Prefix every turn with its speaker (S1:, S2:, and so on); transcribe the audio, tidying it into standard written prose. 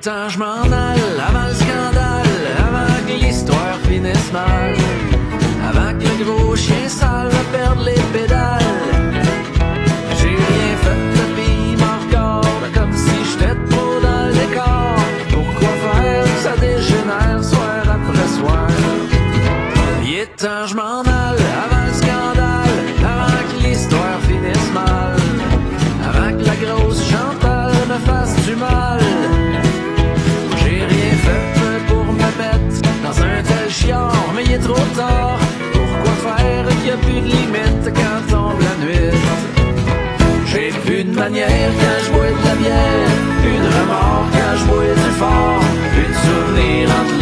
S1: temps je m'en aille, avant le scandale, avant que l'histoire finisse mal, avant que le gros chien sale va perdre les pédales. J'ai rien fait depuis m'en regarde, comme si j'étais trop dans le décor. Pourquoi faire que ça dégénère soir après soir? Il est temps je m'en aille, avant le scandale, avant que l'histoire finisse mal, avant que la grosse Chantal me fasse du mal. J'ai rien fait pour me mettre dans un tel chiard, mais il est trop tard. Pourquoi faire qu'il n'y a plus de limite quand tombe la nuit? J'ai plus de manière quand je bois de la bière, plus de remords quand je bois du fort, plus de souvenirs entre